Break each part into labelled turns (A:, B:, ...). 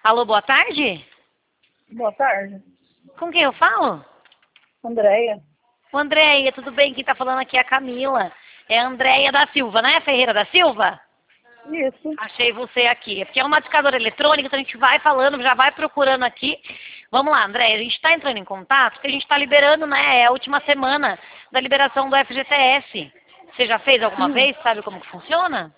A: Alô, boa tarde?
B: Boa tarde.
A: Com quem eu falo?
B: Andréia.
A: Ô, Andréia, tudo bem? Quem tá falando aqui é a Camila. É a Andréia da Silva, né? Ferreira da Silva?
B: Isso.
A: Achei você aqui. É porque é uma discadora eletrônica, então a gente vai falando, já vai procurando aqui. Vamos lá, Andréia, a gente está entrando em contato porque a gente está liberando, né? É a última semana da liberação do FGTS. Você já fez alguma vez? Sabe como que funciona?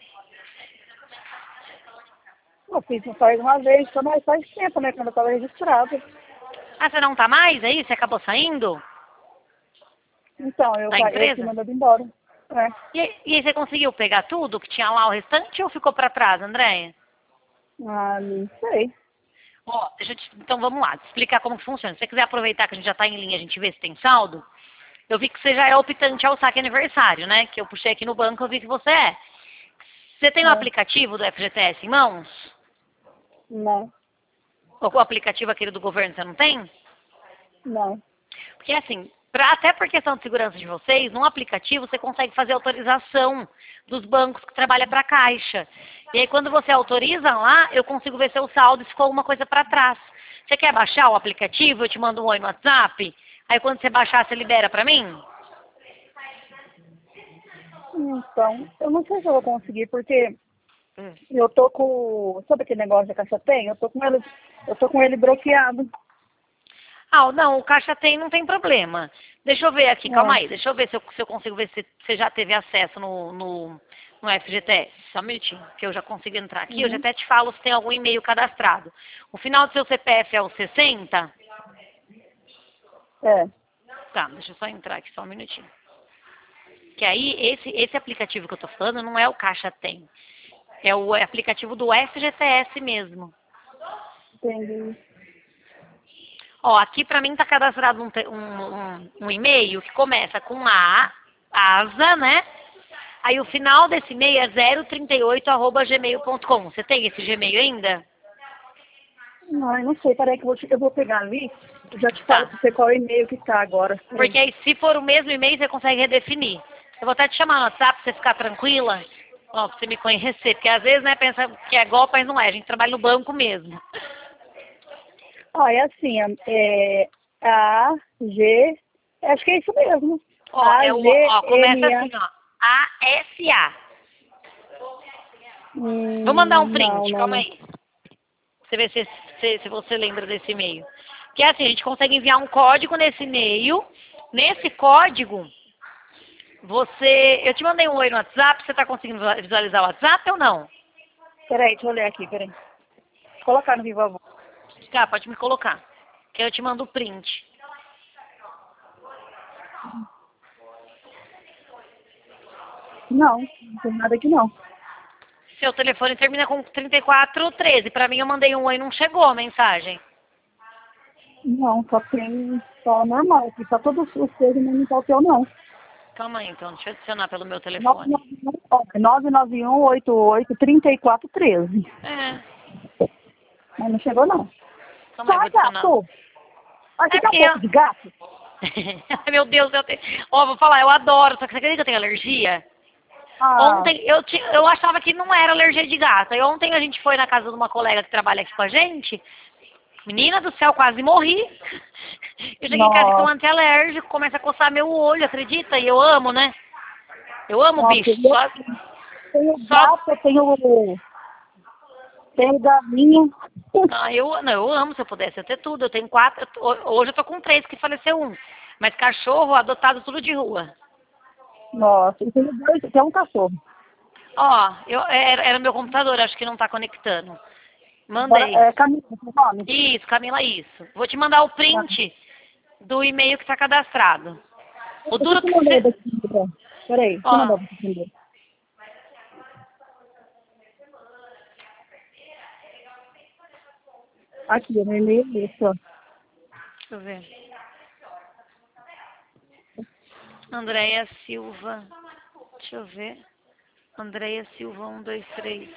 B: Eu fiz faz uma vez, mas faz tempo, né? Quando eu estava registrado.
A: Ah, você não tá mais aí? Você acabou saindo
B: Então, eu
A: da
B: fui
A: empresa?
B: mandado embora. É.
A: E aí você conseguiu pegar tudo que tinha lá o restante ou ficou para trás, Andréia?
B: Ah, não sei.
A: Ó, então vamos lá, explicar como que funciona. Se você quiser aproveitar que a gente já está em linha, a gente vê se tem saldo. Eu vi que você já é optante ao saque aniversário, né? Que eu puxei aqui no banco, eu vi que você é. Você tem o
B: É.
A: aplicativo do FGTS em mãos?
B: Não,
A: Ou o aplicativo aquele do governo você não tem?
B: não.
A: Porque assim, até por questão de segurança de vocês, no aplicativo você consegue fazer autorização dos bancos que trabalham para a Caixa. E aí quando você autoriza lá, eu consigo ver seu saldo se ficou alguma coisa para trás. Você quer baixar o aplicativo? Eu te mando um oi no WhatsApp. Aí quando você baixar, você libera para mim?
B: Então, eu não sei se eu vou conseguir, porque
A: Hum.
B: eu tô com... Sabe aquele negócio da Caixa Tem? Eu tô com ele bloqueado.
A: Ah, não, o Caixa tem, não tem problema. Deixa eu ver aqui, calma
B: É.
A: aí. Deixa eu ver se eu consigo ver se você já teve acesso no FGTS. Só um minutinho, que eu já consigo entrar aqui. Eu já
B: Uhum.
A: até te falo se tem algum e-mail cadastrado. O final do seu CPF é o 60?
B: É.
A: Tá, deixa eu só entrar aqui, só um minutinho. Que aí, esse aplicativo que eu tô falando não é o Caixa Tem. É o aplicativo do FGTS mesmo.
B: Entendi.
A: Ó, aqui pra mim tá cadastrado um e-mail que começa com A, ASA, né? Aí o final desse e-mail é 038@gmail.com. Você tem esse Gmail ainda?
B: Não, eu não sei. Peraí que eu vou pegar ali. Eu já te falo
A: Tá.
B: pra você qual e-mail que tá agora. Peraí.
A: Porque aí se for o mesmo e-mail, você consegue redefinir. Eu vou até te chamar no WhatsApp pra você ficar tranquila. Ó, pra você me conhecer. Porque às vezes, né, pensa que é golpe, mas não é. A gente trabalha no banco mesmo.
B: Ó, é assim, A, G, acho que é isso mesmo.
A: Ó,
B: A, G,
A: começa
B: M, A.
A: assim, ó. ASA. Vou mandar um
B: Não,
A: print,
B: não,
A: calma
B: não.
A: aí. Você vê se você lembra desse e-mail. Que é assim, a gente consegue enviar um código nesse e-mail. Nesse código, eu te mandei um oi no WhatsApp, você está conseguindo visualizar o WhatsApp ou não?
B: Peraí, deixa eu olhar aqui, peraí. Vou colocar no Viva Voz.
A: Tá, pode me colocar. Que eu te mando o print.
B: Não tem nada aqui não.
A: Seu telefone termina com 3413. Pra mim eu mandei um oi e não chegou a mensagem.
B: Não, só tem só normal aqui, só todos os seus não tá o teu não.
A: Calma aí então, deixa eu adicionar pelo meu telefone.
B: 991883413.
A: É,
B: Mas não chegou não.
A: calma aí, vou
B: Sai,
A: adicionar.
B: gato! Aqui
A: É
B: tá um
A: porque
B: pouco de gato?
A: Ai, meu Deus, Ó, vou falar, eu adoro, só que você acredita que eu tenho alergia?
B: Ah,
A: Ontem eu achava que não era alergia de gato. Aí ontem a gente foi na casa de uma colega que trabalha aqui com a gente. Menina do céu, quase morri. Eu cheguei em casa com um
B: nossa,
A: antialérgico, começa a coçar meu olho, acredita? E eu amo, né? Eu amo
B: nossa,
A: bicho.
B: eu tenho
A: Só...
B: gato, tenho galinha.
A: Ah, não, eu amo se eu pudesse eu ter tudo. Eu tenho 4. Hoje eu tô com 3, que faleceu um. Mas cachorro adotado tudo de rua.
B: Nossa, eu tenho dois, tem um cachorro.
A: Ó, era meu computador, acho que não tá conectando.
B: Agora,
A: Mandei.
B: Camila, seu nome?
A: Isso, Camila, isso. Vou te mandar o
B: Tá.
A: print do e-mail que está cadastrado. O
B: Deixa eu
A: duro
B: te
A: que
B: mandar
A: você...
B: daqui, então. Peraí, deixa eu
A: Ó,
B: mandar pra você entender. Aqui, o meu e-mail é esse, ó.
A: deixa eu ver. Andréia Silva. Deixa eu ver. Andréia Silva 123.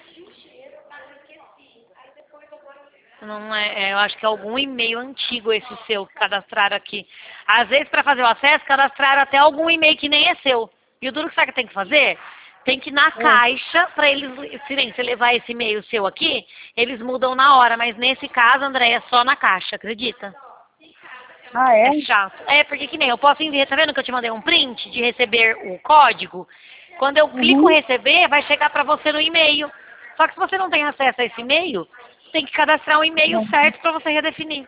A: Não é, eu acho que é algum e-mail antigo esse seu que cadastraram aqui. Às vezes, para fazer o acesso, cadastraram até algum e-mail que nem é seu. E o duro que sabe que tem que fazer? Tem que ir na caixa para eles, se você levar esse e-mail seu aqui, eles mudam na hora, mas nesse caso, André, é só na caixa, acredita?
B: Ah, é?
A: É chato. É, porque que nem eu posso enviar, tá vendo que eu te mandei um print de receber o código? Quando eu clico receber, vai chegar para você no e-mail. Só que se você não tem acesso a esse e-mail, tem que cadastrar um e-mail certo para você redefinir.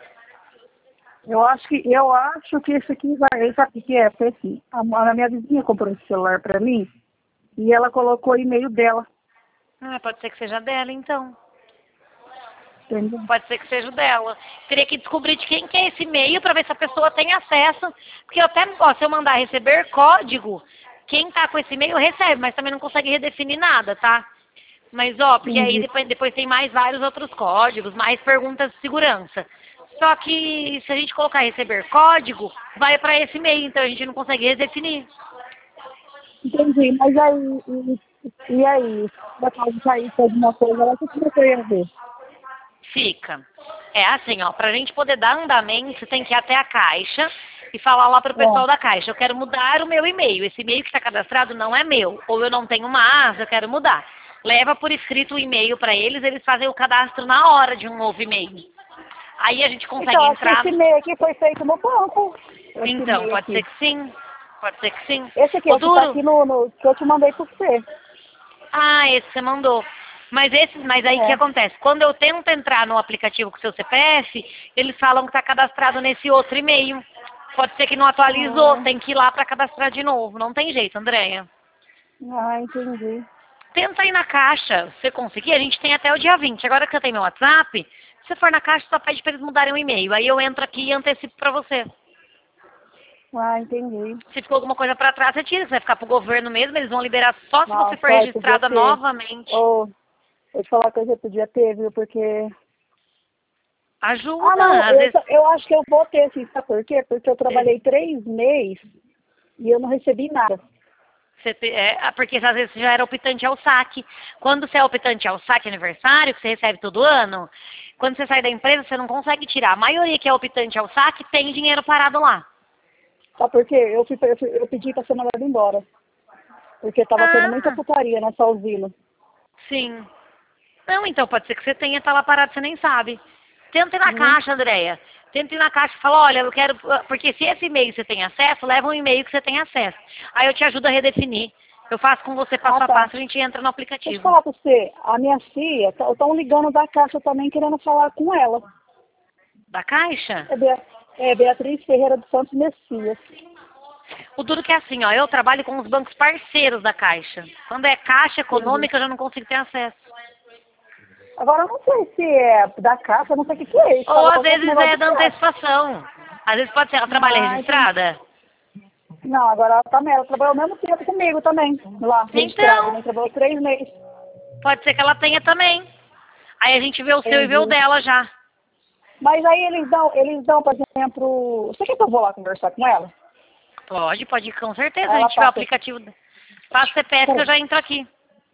B: Eu acho que esse aqui vai, sabe o que é? Foi assim, a minha vizinha comprou esse celular pra mim e ela colocou o e-mail dela,
A: Ah, pode ser que seja dela, então.
B: entendeu?
A: Pode ser que seja o dela. Teria que descobrir de quem que é esse e-mail para ver se a pessoa tem acesso. Porque eu até, ó, se eu mandar receber código, quem tá com esse e-mail recebe, mas também não consegue redefinir nada, tá? Mas, ó, porque aí depois tem mais vários outros códigos, mais perguntas de segurança. Só que se a gente colocar receber código, vai para esse e-mail, então a gente não consegue redefinir.
B: Entendi, mas aí, e aí, da causa sair de alguma coisa, ela que eu ia ver.
A: Fica. É assim, ó, pra gente poder dar andamento, você tem que ir até a caixa e falar lá pro pessoal da caixa, eu quero mudar o meu e-mail. Esse e-mail que está cadastrado não é meu. Ou eu não tenho uma asa, eu quero mudar. Leva por escrito o e-mail para eles, eles fazem o cadastro na hora de um novo e-mail. Aí a gente consegue
B: Então, acho que
A: entrar.
B: esse e-mail aqui foi feito no banco. Esse
A: Então,
B: e-mail
A: pode
B: aqui.
A: ser que sim. Pode ser que sim.
B: Esse aqui
A: O
B: é o que tá
A: duro.
B: aqui no que eu te mandei por você.
A: Ah, esse você mandou. Mas aí o que
B: É.
A: acontece? Quando eu tento entrar no aplicativo com o seu CPF, eles falam que está cadastrado nesse outro e-mail. Pode ser que não atualizou, tem que ir lá para cadastrar de novo. Não tem jeito, Andréia.
B: Entendi.
A: Tenta ir na caixa, se você conseguir. A gente tem até o dia 20. Agora que eu tenho meu WhatsApp, se você for na caixa, só pede para eles mudarem o e-mail. Aí eu entro aqui e antecipo para você.
B: Entendi.
A: Se ficou alguma coisa para trás, você tira. Você vai ficar pro governo mesmo, eles vão liberar só se você for
B: Nossa, olha, podia
A: registrada
B: ter.
A: novamente.
B: Ou, vou te falar que eu podia ter, viu, porque...
A: Ajuda,
B: Não,
A: às vezes.
B: eu acho que eu vou ter, assim, sabe por quê? Porque eu trabalhei 3 meses e eu não recebi nada.
A: Porque às vezes você já era optante ao saque. Quando você é optante ao saque aniversário, que você recebe todo ano, quando você sai da empresa, você não consegue tirar. A maioria que é optante ao saque tem dinheiro parado lá.
B: Sabe por quê? Eu pedi pra ser mandada embora. Porque tava tendo muita
A: Ah,
B: putaria nessa usina.
A: sim. Não, então pode ser que você tenha, tá lá parado, você nem sabe. Tenta ir na caixa, Andréia. Tenta ir na caixa e fala, olha, eu quero... Porque se esse e-mail você tem acesso, leva um e-mail que você tem acesso. Aí eu te ajudo a redefinir. Eu faço com você passo a
B: Tá.
A: passo, a gente entra no
B: Deixa eu
A: aplicativo.
B: falar pra você, a minha filha, estão ligando da caixa também querendo falar com ela.
A: Da caixa?
B: É Beatriz Ferreira dos Santos Messias.
A: O duro que é assim, ó, eu trabalho com os bancos parceiros da Caixa. Quando é Caixa Econômica, eu já não consigo ter acesso.
B: Agora eu não sei se é da caixa, eu não sei o que é isso.
A: Ou
B: Fala
A: às
B: qualquer
A: vezes
B: negócio
A: é
B: de
A: da
B: caixa.
A: antecipação. Às vezes pode ser, ela trabalha registrada?
B: Não, agora ela trabalhou ao mesmo tempo comigo também, lá, registrada,
A: Então,
B: né? Trabalhou 3 meses.
A: pode ser que ela tenha também. Aí a gente vê o seu e vê o
B: Entendi.
A: dela já.
B: Mas aí eles dão, por exemplo, você quer que eu vou lá conversar com ela?
A: Pode, com certeza. A
B: Ela
A: gente tiver o
B: passa,
A: aplicativo. Passa o CPF que eu já entro aqui.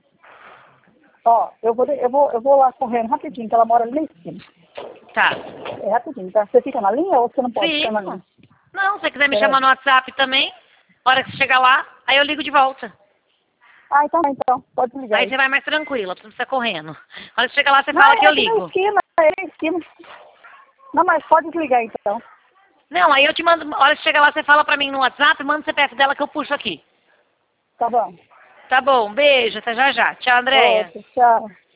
B: ó, eu vou lá correndo rapidinho, que ela mora ali em cima.
A: Tá.
B: É rapidinho, tá? Você fica na linha ou você não pode ficar na linha?
A: Fico. Não, se você quiser me
B: Peraí.
A: chamar no WhatsApp também, a hora que você chegar lá, aí eu ligo de volta.
B: Então, pode ligar
A: Aí
B: aí.
A: você vai mais tranquila, pra não precisar correndo. A hora que você chegar lá, você
B: Não,
A: fala que eu
B: aqui na
A: ligo.
B: esquina, é na esquina. Não, mas pode desligar então.
A: Não, aí eu te mando, a hora que chega lá, você fala pra mim no WhatsApp, manda o CPF dela que eu puxo aqui.
B: Tá bom.
A: Tá bom, beijo, até já já. Tchau, Andréia.
B: Outro, tchau.